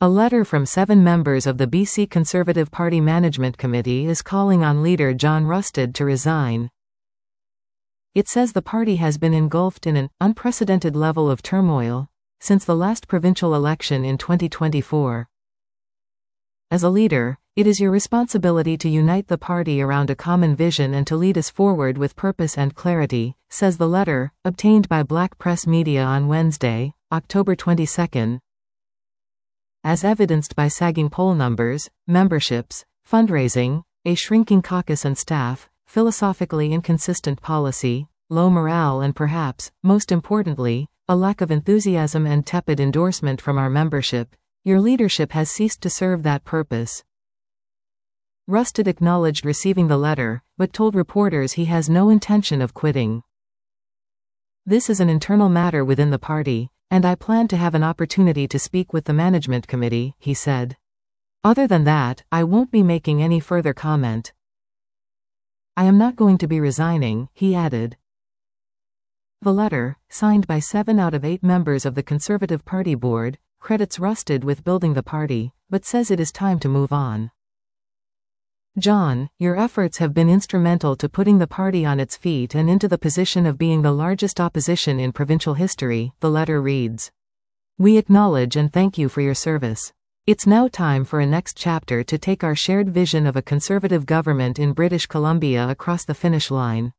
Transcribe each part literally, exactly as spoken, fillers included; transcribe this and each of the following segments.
A letter from seven members of the B C Conservative Party Management Committee is calling on leader John Rustad to resign. It says the party has been engulfed in an unprecedented level of turmoil since the last provincial election in twenty twenty-four. As a leader, it is your responsibility to unite the party around a common vision and to lead us forward with purpose and clarity, says the letter, obtained by Black Press Media on Wednesday, October twenty-second. As evidenced by sagging poll numbers, memberships, fundraising, a shrinking caucus and staff, philosophically inconsistent policy, low morale and perhaps, most importantly, a lack of enthusiasm and tepid endorsement from our membership, your leadership has ceased to serve that purpose. Rustad acknowledged receiving the letter, but told reporters he has no intention of quitting. This is an internal matter within the party, and I plan to have an opportunity to speak with the management committee, he said. Other than that, I won't be making any further comment. I am not going to be resigning, he added. The letter, signed by seven out of eight members of the Conservative Party board, credits Rustad with building the party, but says it is time to move on. John, your efforts have been instrumental to putting the party on its feet and into the position of being the largest opposition in provincial history, the letter reads. We acknowledge and thank you for your service. It's now time for a next chapter to take our shared vision of a conservative government in British Columbia across the finish line.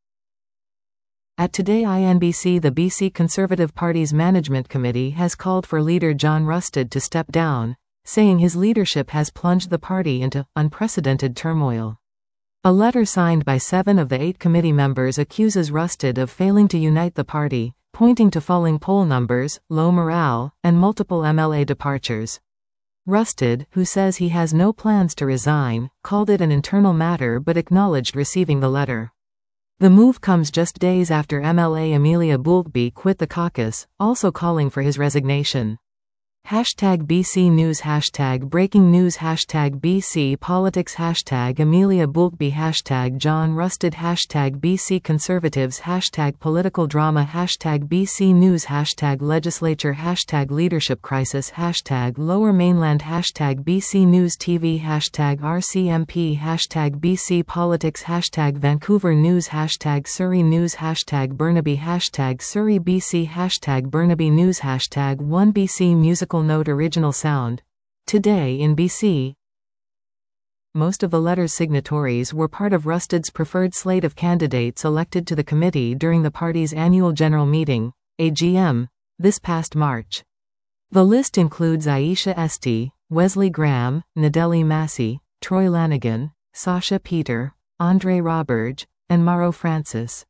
At Today I N B C, the B C Conservative Party's Management Committee has called for leader John Rustad to step down, saying his leadership has plunged the party into unprecedented turmoil. A letter signed by seven of the eight committee members accuses Rustad of failing to unite the party, pointing to falling poll numbers, low morale, and multiple M L A departures. Rustad, who says he has no plans to resign, called it an internal matter but acknowledged receiving the letter. The move comes just days after M L A Amelia Boultby quit the caucus, also calling for his resignation. Hashtag B C News Hashtag Breaking News Hashtag B C Politics Hashtag Amelia Boultby Hashtag John Rustad Hashtag B C Conservatives Hashtag Political Drama Hashtag B C News Hashtag Legislature Hashtag Leadership Crisis Hashtag Lower Mainland Hashtag B C News T V Hashtag R C M P Hashtag B C Politics Hashtag Vancouver News Hashtag Surrey News Hashtag Burnaby Hashtag Surrey B C Hashtag Burnaby News Hashtag one B C Musical Note Original Sound. Today in B C. Most of the letter's signatories were part of Rustad's preferred slate of candidates elected to the committee during the party's annual general meeting, A G M, this past March. The list includes Aisha Esty, Wesley Graham, Nadelli Massey, Troy Lanigan, Sasha Peter, Andre Roberge, and Mauro Francis.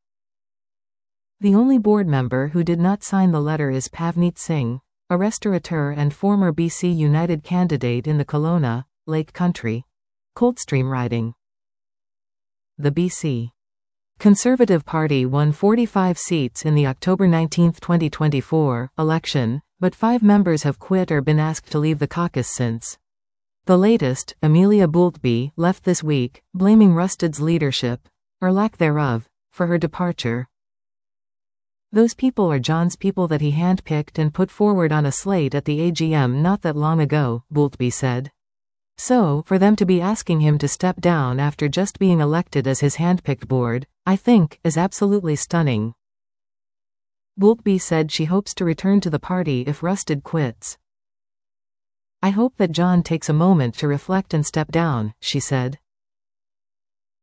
The only board member who did not sign the letter is Pavneet Singh, a restaurateur and former B C United candidate in the Kelowna, Lake Country, Coldstream riding. The B C Conservative Party won forty-five seats in the October nineteenth twenty twenty-four election, but five members have quit or been asked to leave the caucus since. The latest, Amelia Boultby, left this week, blaming Rustad's leadership, or lack thereof, for her departure. Those people are John's people that he handpicked and put forward on a slate at the A G M not that long ago, Boultby said. So, for them to be asking him to step down after just being elected as his handpicked board, I think, is absolutely stunning. Boultby said she hopes to return to the party if Rustad quits. I hope that John takes a moment to reflect and step down, she said.